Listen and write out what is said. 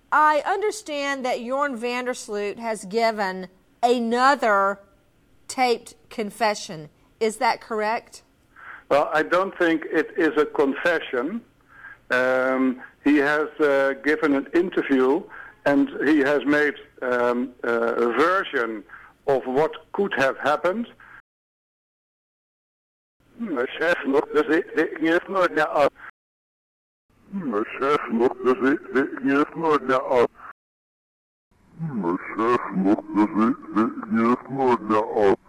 I understand that Jorn Vandersloot has given another taped confession. Is that correct? Well, I don't think it is a confession. He has given an interview and he has made a version of what could have happened. Mijn chef nog, dus ik geef nooit naar af. Mijn chef nog, dus ik geef nooit naar af. Mijn chef nog, dus ik geef nooit naar af.